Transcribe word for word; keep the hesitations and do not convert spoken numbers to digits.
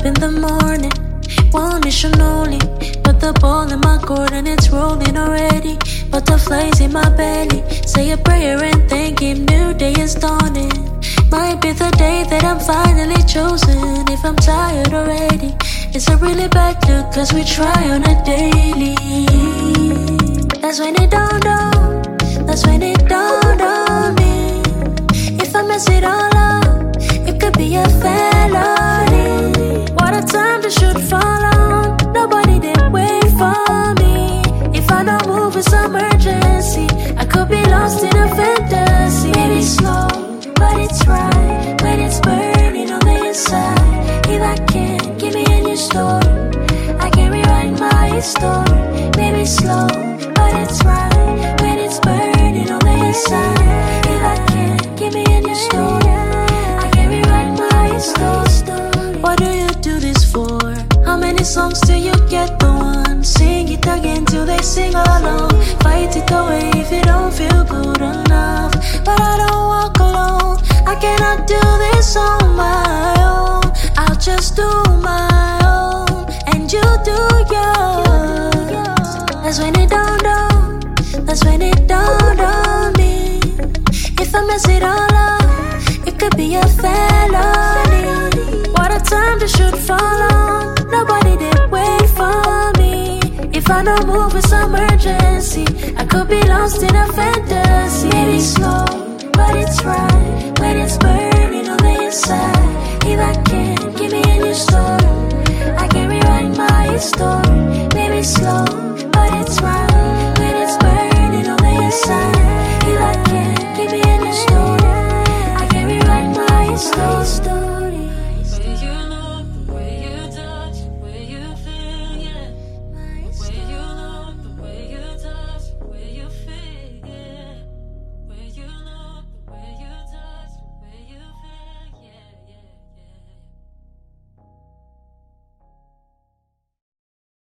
in the morning. One mission only. Put the ball in my court and it's rolling already. Butterflies in my belly. Say a prayer and thank him, new day is dawning. Might be the day that I'm finally chosen. If I'm tired already, it's a really bad look, cause we try on a daily. That's when it dawned on, that's when it dawned on me. If I mess it all up, it could be a felony. What a time to shoot fall on, nobody did wait for me. If I don't move, it's emergency, I could be lost in a fantasy. Maybe slow, but it's right, when it's burning on the inside. If I can, give me a new story, I can rewrite my story. Maybe slow, but it's right, when it's burning on the inside. If I can, give me a new story, I can rewrite my story. What do you do this for? How many songs till you get the one? Sing it again till they sing along. Fight it away if it don't feel good enough. But I don't walk alone, I cannot do this on my own. I'll just do my own, and you do yours. That's when it dawned on, that's when it dawned on me. If I mess it all up, it could be a felony. What a time to shoot fall on, nobody did wait for me. If I don't move, it's emergency, I could be lost in a fantasy. Maybe slow, but it's right, when it's burning on the inside. If I can, give me a new story, I can rewrite my story.